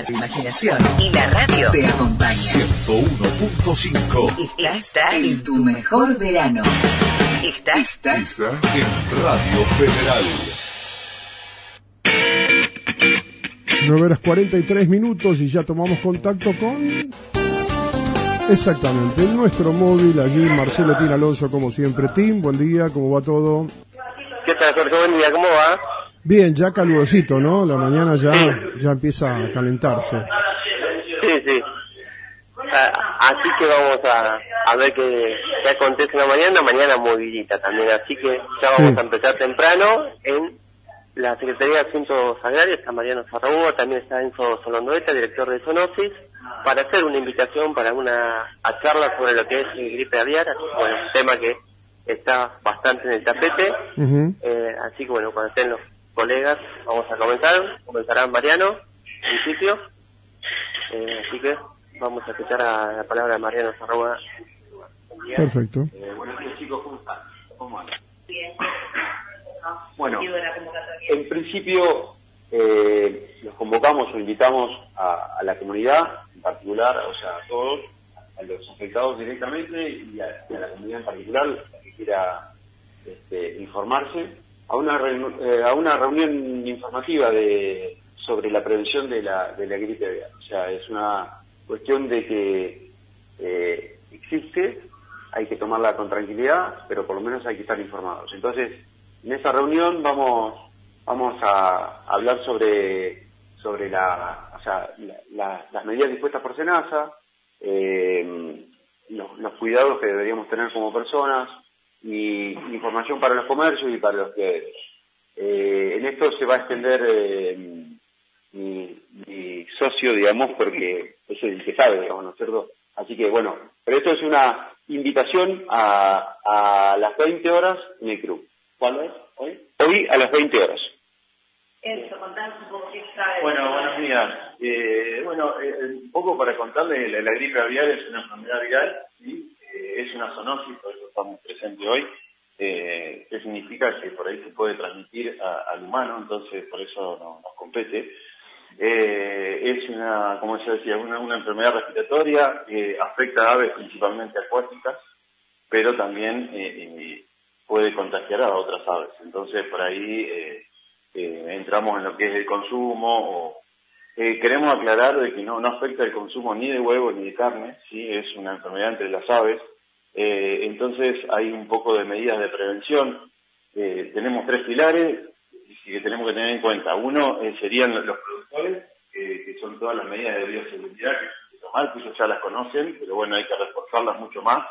tu imaginación y la radio te acompaña. 101.5. Estás en tu mejor verano. Estás en Radio Federal. 9:43 y ya tomamos contacto con... Exactamente, en nuestro móvil, allí Marcelo Tin Alonso, como siempre. Tim, buen día, ¿cómo va todo? ¿Qué tal, Jorge? Buen día, ¿cómo va? Bien, ya calurosito, ¿no? La mañana ya empieza a calentarse. Sí. Así que vamos a ver qué acontece en la mañana. Mañana movilita también, así que ya vamos a empezar temprano en la Secretaría de Asuntos Agrarios. Está Mariano Sarrabúa, también está Enzo Solondoeta, director de Zoonosis, para hacer una invitación para a charla sobre lo que es gripe aviar. Así que, bueno, un tema que está bastante en el tapete. Así que, bueno, cuando estén los colegas, vamos a comenzará Mariano, en principio. Así que vamos a escuchar a la palabra de Mariano Sarrabúa. Perfecto. Buenos días, chicos, ¿cómo están? ¿Cómo andan? Bien. Bueno, en principio los convocamos o invitamos a la comunidad en particular, o sea, a todos, a los afectados directamente y a la comunidad en particular, la que quiera informarse, a una reunión informativa sobre la prevención de la gripe aviar. O sea, es una cuestión de que existe, hay que tomarla con tranquilidad, pero por lo menos hay que estar informados. Entonces, en esa reunión vamos a hablar sobre las medidas dispuestas por SENASA, los cuidados que deberíamos tener como personas y información para los comercios y para los que en esto se va a extender mi socio, digamos, porque es el que sabe, digamos, ¿no es cierto? Así que bueno, pero esto es una invitación a las 20 horas en el club. ¿Cuándo es? Hoy a las 20 horas. Enzo, contanos un poco qué sabe. Bueno, buenos días. Un poco para contarles, la gripe aviar es una enfermedad viral, ¿sí? Es una zoonosis, por eso estamos presentes hoy, que significa que por ahí se puede transmitir al humano, entonces por eso nos compete. Es como se decía, una enfermedad respiratoria que afecta a aves principalmente acuáticas, pero también puede contagiar a otras aves. Entonces por ahí entramos en lo que es el consumo. Queremos aclarar de que no afecta el consumo ni de huevos ni de carne, ¿sí? Es una enfermedad entre las aves. Entonces hay un poco de medidas de prevención. Tenemos 3 pilares que tenemos que tener en cuenta. Uno serían los productores, que son todas las medidas de bioseguridad que hay que tomar, que ellos ya las conocen, pero bueno, hay que reforzarlas mucho más.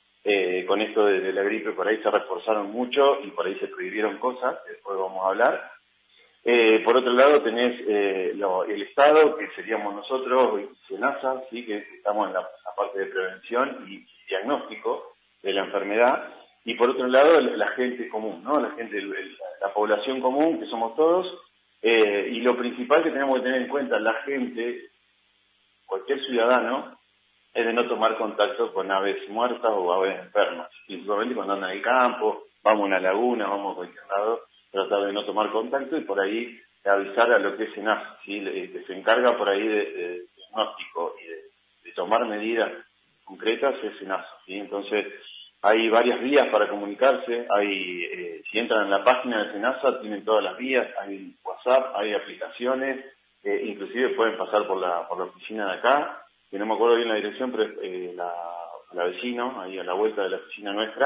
Con esto de la gripe por ahí se reforzaron mucho y por ahí se prohibieron cosas, después vamos a hablar. Por otro lado tenés el Estado, que seríamos nosotros, SENASA, ¿sí? Que estamos en la parte de prevención y diagnóstico de la enfermedad. Y por otro lado la gente común, ¿no? La población común, que somos todos. Y lo principal que tenemos que tener en cuenta, la gente, cualquier ciudadano, es de no tomar contacto con aves muertas o aves enfermas. Principalmente cuando andan en el campo, vamos a una laguna, vamos a cualquier lado, tratar de no tomar contacto y por ahí avisar a lo que es SENASA, ¿sí? Que se encarga por ahí de diagnóstico y de tomar medidas concretas es SENASA, ¿sí? Entonces hay varias vías para comunicarse, si entran en la página de SENASA tienen todas las vías, hay WhatsApp, hay aplicaciones, inclusive pueden pasar por la oficina de acá, que no me acuerdo bien la dirección, pero es la vecino, ahí a la vuelta de la oficina nuestra.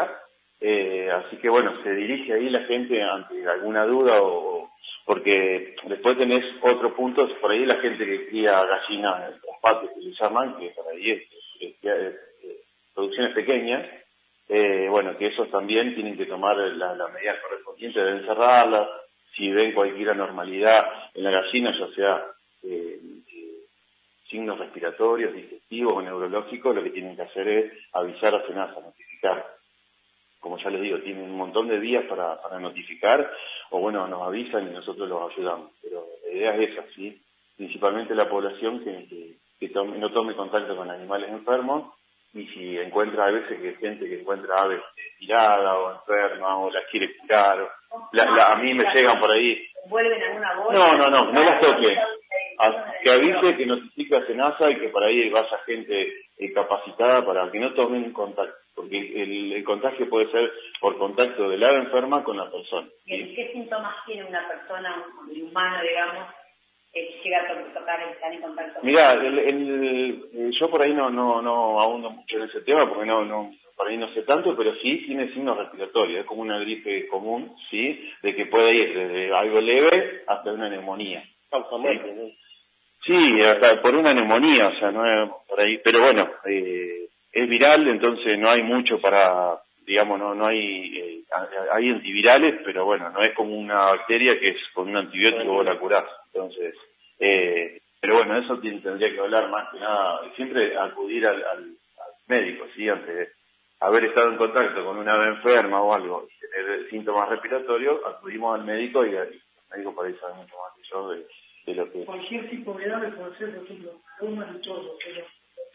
Así que bueno, se dirige ahí la gente ante alguna duda porque después tenés otro punto, por ahí la gente que cría gallinas, los patios que se llaman, que por ahí es producciones pequeñas, bueno, que esos también tienen que tomar las medidas correspondientes de encerrarlas. Si ven cualquier anormalidad en la gallina, ya sea signos respiratorios, digestivos o neurológicos, lo que tienen que hacer es avisar a SENASA, notificar. Como ya les digo, tienen un montón de vías para notificar, o bueno, nos avisan y nosotros los ayudamos. Pero la idea es esa, ¿sí? Principalmente la población que no tome contacto con animales enfermos, y si encuentra, a veces que hay gente que encuentra aves tiradas o enfermas o las quiere curar, a mí me llegan por ahí. ¿Vuelven alguna bolsa? No las toque. que avise, que notifique a SENASA y que por ahí vaya gente capacitada para que no tomen contacto, porque el contagio puede ser por contacto del ave enferma con la persona. ¿Y qué síntomas tiene una persona, un humano, digamos, que llega a tocar, estar en contacto? Mirá, yo por ahí no ahundo mucho en ese tema, porque por ahí no sé tanto, pero sí tiene signos respiratorios, es como una gripe común, ¿sí? De que puede ir desde algo leve hasta una neumonía. Sí, hasta por una neumonía, o sea, no es por ahí, pero bueno, es viral, entonces no hay mucho para, digamos, no hay, hay antivirales, pero bueno, no es como una bacteria que es con un antibiótico vos la curás, entonces, pero bueno, eso tendría que hablar más que nada, siempre acudir al médico, ¿sí? Antes de haber estado en contacto con una ave enferma o algo, y tener síntomas respiratorios, acudimos al médico y el médico por ahí sabe mucho más que yo de lo que... Cualquier tipo de ave puede ser, por ejemplo, plumas y todo, pero...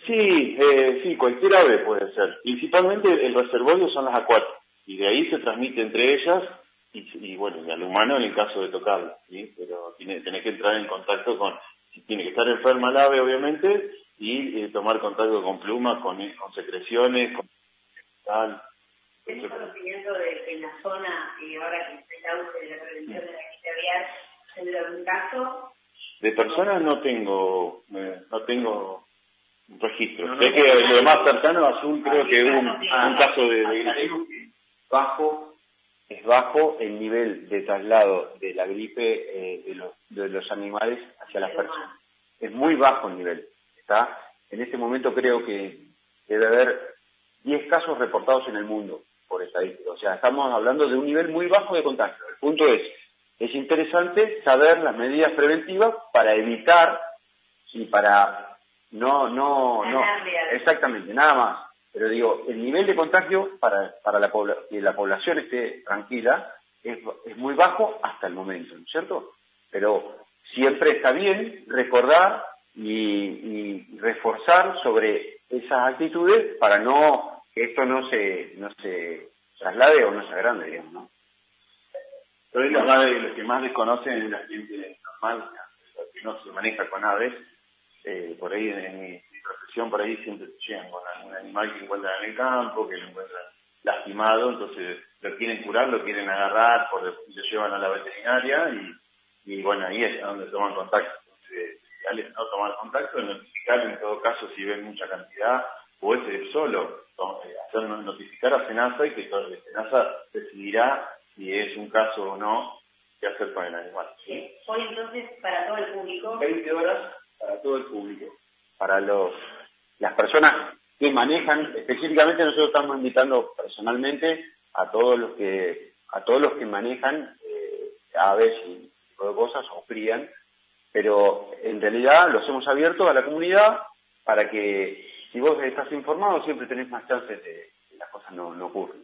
Sí, cualquier ave puede ser. Principalmente el reservorio son las acuáticas, y de ahí se transmite entre ellas, y bueno, y al humano en el caso de tocarla, ¿sí? Pero tenés que entrar en contacto tiene que estar enferma el ave, obviamente, y tomar contacto con plumas, con secreciones, con tal. ¿Tenés conocimiento de que en la zona, ahora que está el auge de la prevención de la gripe aviar, se dio algún caso? De personas no tengo registro. Sé que lo más cercano a Azul creo que hubo un caso de gripe. Es bajo el nivel de traslado de la gripe de los animales hacia las personas. Es muy bajo el nivel. ¿Está? En este momento creo que debe haber 10 casos reportados en el mundo por estadística. O sea, estamos hablando de un nivel muy bajo de contagio. El punto es interesante saber las medidas preventivas para evitar y para no, exactamente, nada más. Pero digo, el nivel de contagio para que la población esté tranquila es muy bajo hasta el momento, ¿no es cierto? Pero siempre está bien recordar y reforzar sobre esas actitudes para que esto no se traslade o no se agrande, digamos, ¿no? Pero lo que más desconocen es la gente normal, que no se maneja con aves. Por ahí en mi profesión, por ahí siempre llegan con algún animal que encuentran en el campo, que lo encuentran lastimado, entonces lo quieren curar, lo quieren agarrar, lo llevan a la veterinaria y bueno, ahí es donde toman contacto. Entonces, al no tomar contacto, notificar en todo caso si ven mucha cantidad, o solo, hacer notificar a SENASA y que SENASA decidirá si es un caso o no qué hacer con el animal. ¿Sí? Hoy entonces para todo el público. 20 horas para todo el público. Para las personas que manejan, específicamente nosotros estamos invitando personalmente a todos los que manejan aves y tipo de cosas o crían, pero en realidad los hemos abierto a la comunidad para que si vos estás informado siempre tenés más chances de que las cosas no ocurran.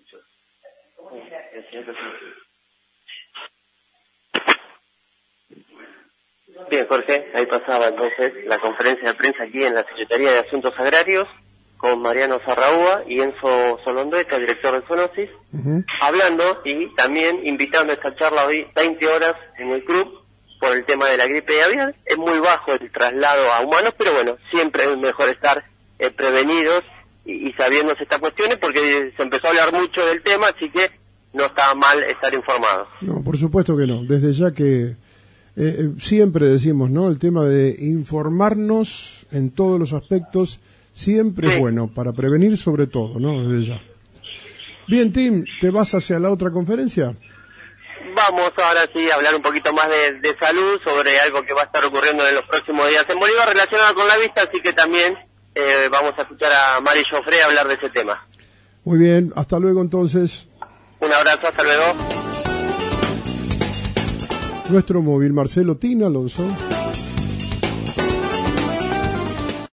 Bien, Jorge, ahí pasaba entonces la conferencia de prensa aquí en la Secretaría de Asuntos Agrarios con Mariano Sarraúa y Enzo Solondueca, director de Zoonosis, hablando y también invitando a esta charla hoy 20 horas en el club por el tema de la gripe aviar. Es muy bajo el traslado a humanos, pero bueno, siempre es mejor estar prevenidos y sabiendo estas cuestiones porque se empezó a hablar mucho del tema, así que no está mal estar informados. No, por supuesto que no. Desde ya que siempre decimos, ¿no? El tema de informarnos en todos los aspectos siempre es bueno, para prevenir sobre todo, ¿no? Desde ya. Bien, Tim, ¿te vas hacia la otra conferencia? Vamos ahora sí a hablar un poquito más de salud, sobre algo que va a estar ocurriendo en los próximos días en Bolívar relacionado con la vista, así que también vamos a escuchar a Mari Joffre hablar de ese tema. Muy bien, hasta luego entonces. Un abrazo, hasta luego. Nuestro móvil, Marcelo Tina Alonso.